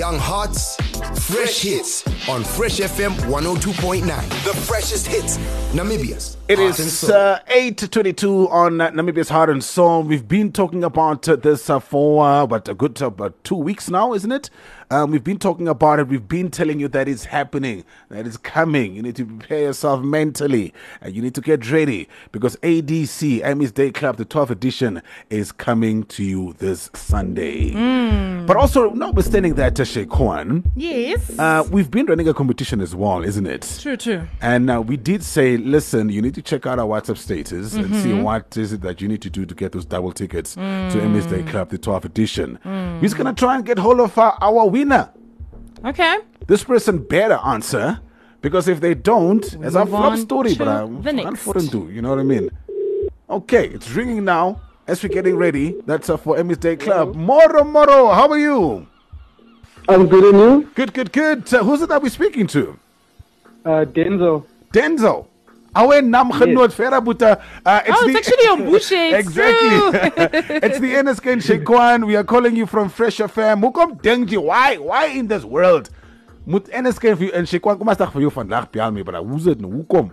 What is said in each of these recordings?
young hearts, fresh hits on Fresh FM 102.9. The freshest hits, Namibia's. It is 8:22 on Namibia's Heart and Soul. We've been talking about this for a good 2 weeks now, isn't it? We've been talking about it. We've been telling you that it's happening, that it's coming. You need to prepare yourself mentally. You need to get ready because ADC, Amy's Day Club, the 12th edition, is coming to you this Sunday. But also, notwithstanding that, Shequan, Yes. we've been running a competition as well, isn't it? True. And we did say, listen, you need to check out our WhatsApp status and see what is it that you need to do to get those double tickets to Emmys Day Club, the 12th edition. We're just going to try and get hold of our winner. Okay. This person better answer, because if they don't, it's a move flop on story, to but the I'm next. for them do, you know what I mean? Okay, it's ringing now as we're getting ready. That's for Emmys Day Club. Moro, how are you? I'm good, and you? Good. Who's it that we're speaking to? Denzel. Denzel. Awe nam genoot Vera Buta. It's actually on Bushe. Exactly. It's the NSK in Shequan. We are calling you from Fresh FM. Hoekom dink jy? Why in this world? Moet NSK vir in Shequan kom as dag vir jou vandag bel my, bra. Hoe's dit nou? Hoekom?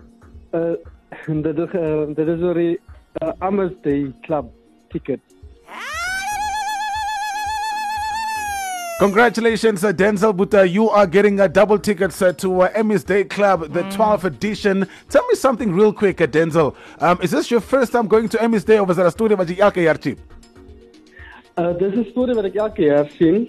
Dit is oor die Emmys Day Club ticket. Congratulations, Denzel Buta. You are getting a double ticket to Emmys Day Club, the 12th edition. Tell me something real quick, Denzel. Is this your first time going to Emmys Day, of was daar 'n storie wat jy elke jaar sien? Dis 'n storie wat ek elke jaar sien.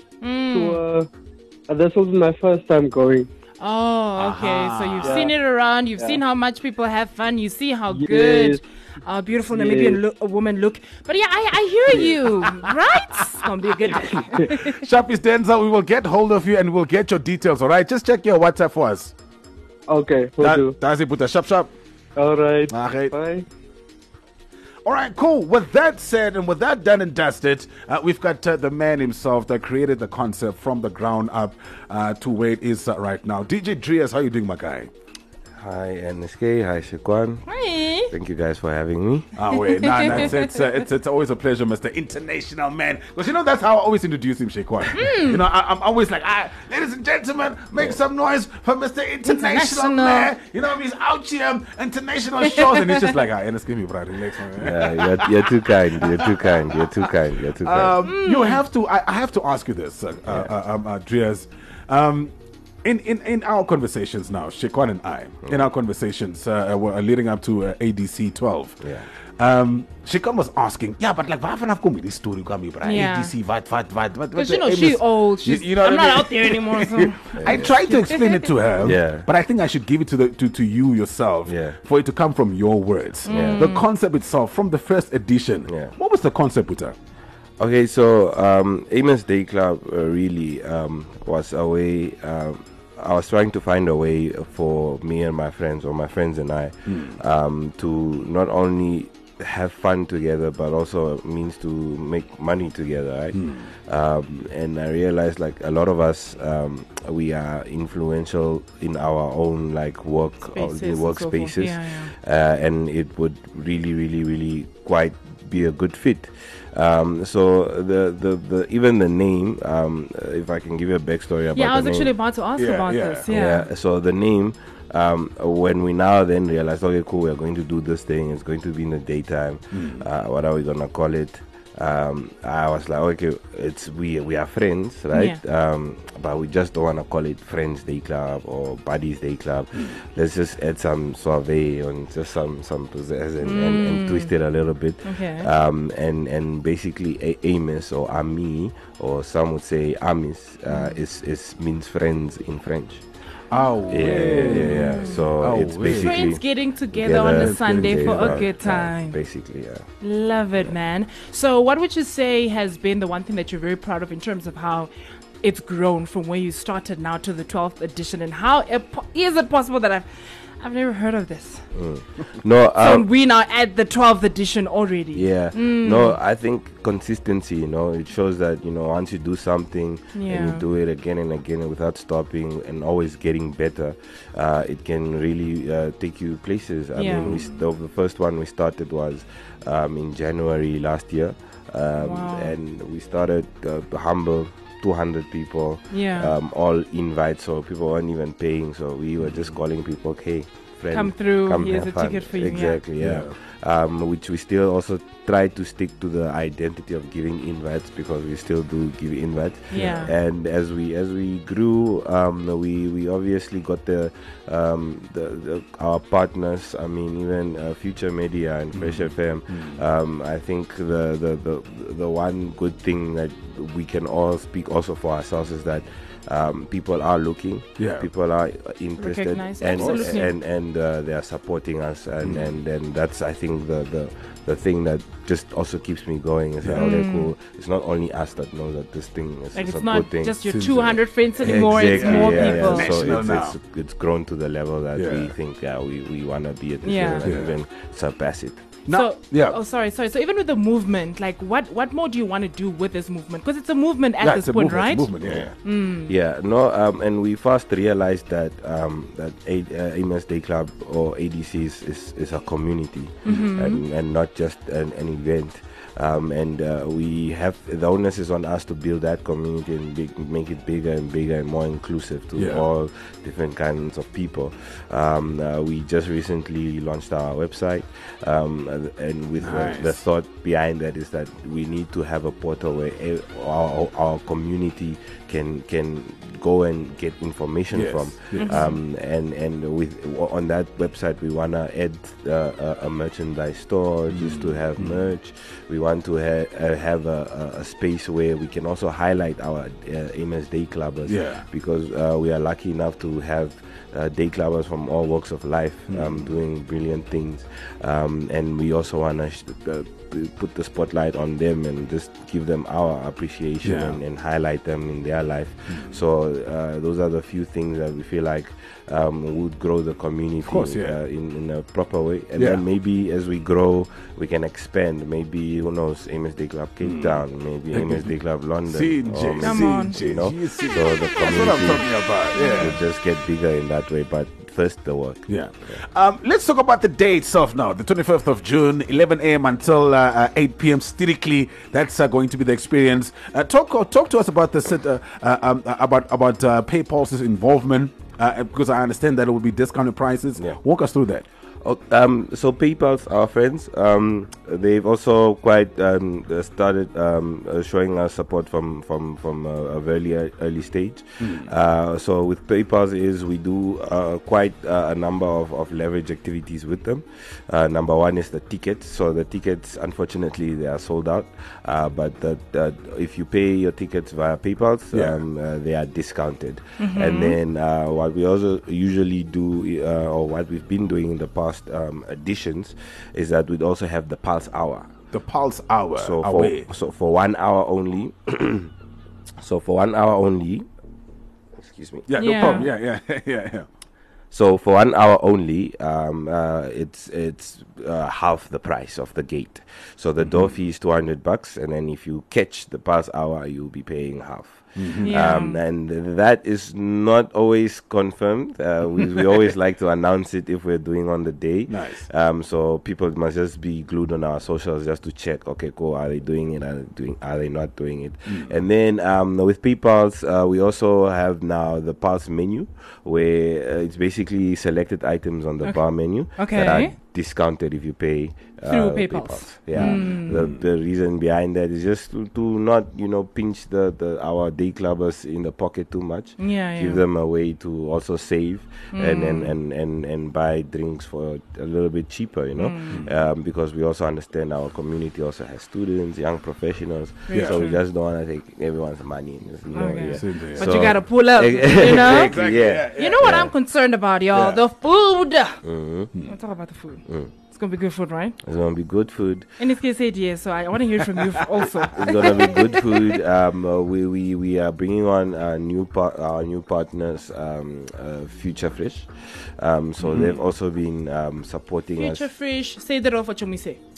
So this was my first time going. Oh, okay. So you've seen it around. You've seen how much people have fun. You see how good our beautiful Namibian women look. But yeah, I hear you. Right? It's going to be a good day. Sharpies Denzel, we will get hold of you and we'll get your details, all right? Just check your WhatsApp for us. Okay, will do. That's it, Buta. Sharp. All right. Okay. Bye. All right, cool. With that said and with that done and dusted, we've got the man himself that created the concept from the ground up to where it is right now. DJ Drias, how you doing, my guy? Hi NSK, hi Shequan. Hey. Thank you guys for having me. Wait, it's always a pleasure, Mr. International Man. Because you know that's how I always introduce him, Shequan. You know, I'm always like, ladies and gentlemen, make some noise for Mr. International Man. You know, he's out here, international shows, and he's just like, NSK me, bro, relax, man. Yeah, you're too kind. You're too kind. You have to. I have to ask you this, Drias. In our conversations now, Shequan and I, in our conversations we're leading up to ADC 12. Shequan was asking, but like, waar vanaf kom je die story kwam hier, bro? ADC, wat? Because you know, she's old. You know I'm what I not mean? out there anymore. So. I tried to explain it to her, but I think I should give it to you yourself for it to come from your words. The concept itself, from the first edition. What was the concept, Buta? Okay, so Emmys Day Club really was a way. I was trying to find a way for me and my friends, or my friends and I, to not only have fun together, but also means to make money together, right? And I realized, like, a lot of us, we are influential in our own like workspaces, and it would really quite be a good fit. So the even the name, if I can give you a backstory about the name. I was actually about to ask about this. So the name, when we now then realized, okay, cool, we're going to do this thing. It's going to be in the daytime. What are we gonna call it? I was like, okay, we are friends, right? But we just don't want to call it Friends Day Club or Buddies Day Club. Let's just add some soiree and just some pizzazz and twist it a little bit. And basically Amos or Ami, or some would say Amis, is means friends in French. So it's basically friends getting together on a Sunday for a good time. Basically, Love it, man. So what would you say has been the one thing that you're very proud of in terms of how it's grown from where you started now to the 12th edition, and how is it possible that I've never heard of this? No, so we now at the 12th edition already. No, I think consistency, it shows that, once you do something and you do it again and again without stopping and always getting better, it can really take you places. I mean, the first one we started was in January last year, and we started humble, 200 people, Yeah. all invites, so people weren't even paying. So we were just calling people, hey, friend, Come through, come here's have a fun. ticket for you, yeah. Exactly, yeah. Which we still also try to stick to the identity of giving invites, because we still do give invites. Yeah. And as we grew, we obviously got the our partners. I mean, even Future Media and Fresh FM. I think the one good thing that we can all speak also for ourselves is that people are looking, people are interested, Recognized, and absolutely. and they are supporting us, and that's, I think, the thing that just also keeps me going. Is that, okay, cool. It's not only us that knows that this thing is Like a it's good not thing. just your 200 friends anymore, it's Exactly, more yeah, people. Yeah. So National now. it's grown to the level that Yeah. we think, we want to be at this Yeah. level and Yeah. even surpass it. Now, So, yeah. Oh, sorry. So even with the movement, like what more do you want to do with this movement? Because it's a movement at Yeah, this it's a point, movement, right? it's a movement, yeah. Yeah, no, and we first realized that Amos Day Club or ADC is a community, and not just an event. And we have the onus is on us to build that community and make it bigger and bigger and more inclusive to all different kinds of people. We just recently launched our website, and with the thought behind that is that we need to have a portal where our community can go and get information from. And with on that website we want to add a merchandise store just to have merch. We want to have a space where we can also highlight our Amos Day Clubbers, because we are lucky enough to have day clubbers from all walks of life doing brilliant things, and we also want to put the spotlight on them and just give them our appreciation and highlight them in their life. So those are the few things that we feel like would grow the community in a proper way, and then maybe as we grow we can expand. Maybe, who knows, Amos Day Club Cape Town, maybe Amos Day Club London, or maybe, Come on. you know, so the That's what I'm community talking about. will just get bigger in that way, but first the work. Let's talk about the day itself now. The 25th of June, 11 a.m. until 8 p.m. strictly. That's going to be the experience. Talk to us about the about PayPal's involvement, because I understand that it will be discounted prices. Walk us through that. So PayPal's our friends. They've also quite started showing us support from a very early stage. So with PayPal's is we do quite a number of leverage activities with them. Number one is the tickets. So the tickets, unfortunately, they are sold out. But if you pay your tickets via PayPal's, they are discounted. And then what we also usually do, or what we've been doing in the past editions, is that we'd also have the Pulse Hour. The Pulse Hour. So for 1 hour only. So for 1 hour only. Excuse me. Yeah, no problem. Yeah. So for 1 hour only, it's half the price of the gate. So the door fee is $200, and then if you catch the Pulse Hour, you'll be paying half. And that is not always confirmed. We always like to announce it if we're doing on the day. Nice. So people must just be glued on our socials just to check. Okay, cool. Are they doing it? Are they not doing it? And then with PayPal's, we also have now the Pulse menu, where it's basically selected items on the bar menu that are discounted if you pay through PayPal's. The reason behind that is just to not pinch our day clubbers in the pocket too much. Give them a way to also save and buy drinks for a little bit cheaper, because we also understand our community also has students, young professionals, so we just don't want to take everyone's money. But you gotta pull up, you know. Exactly. You know what I'm concerned about, y'all? The food. Let's talk about the food. It's gonna be good food, right? It's gonna be good food. And it's said yes, so I want to hear from you also. It's gonna be good food. We are bringing on our new partners, Future Fresh. So they've also been supporting us. Future Fresh, say that off what you say.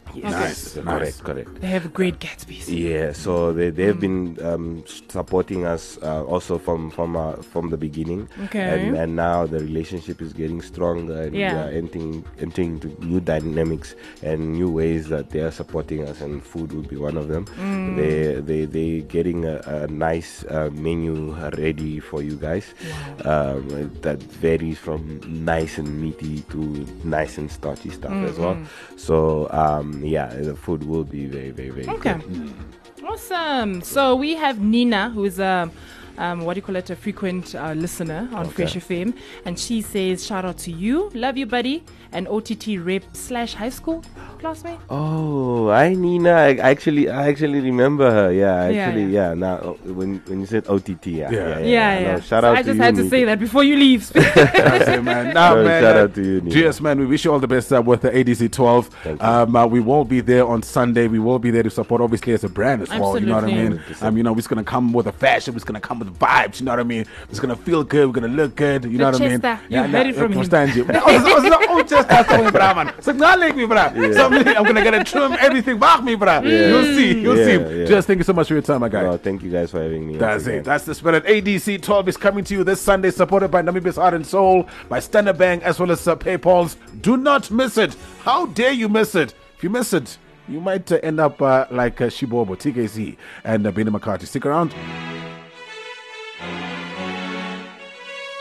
Yes, Nice. correct. They have great Gatsby's. Yeah, so they've been supporting us also from the beginning, Okay. and now the relationship is getting stronger, and Yeah. we are entering into new dynamics and new ways that they are supporting us, and food will be one of them. They getting a nice menu ready for you guys. That varies from nice and meaty to nice and starchy stuff as well. So yeah, the food will be very, very, very Okay. good. Awesome. So we have Nina, who is a a frequent listener on Fresh FM, and she says, "Shout out to you, love you, buddy, and OTT rep / high school classmate." Oh, hi Nina. I actually remember her. Yeah. Now when you said OTT, Yeah. No, shout So out I to just you, had to Nina. say that before you leave. That's it, man. Now, No, man, shout out to you, Nina. GS, man, we wish you all the best with the ADC 12. Thank you. We will be there on Sunday. We will be there to support, obviously, as a brand as well. You know what I mean? Absolutely. We're just going to come with a fashion. We're just going to come with vibes. You know what I mean? It's going to feel good. We're going to look good. You know what I mean? Chester, you heard it from him. Understand you. Oh, Chester, sorry, bra, man. So, not like me, bra. So, I'm going to get a trim, everything back me, bra. You'll see. You'll see. Yeah. Just thank you so much for your time, my guy. Well, thank you guys for having me. That's once again. it. That's the spirit. ADC 12 is coming to you this Sunday, supported by Namibia's Heart and Soul, by Standard Bank, as well as PayPal's. Do not miss it. How dare you miss it? If you miss it, you might end up like Shibobo, TKC, and Benny McCarthy. Stick around.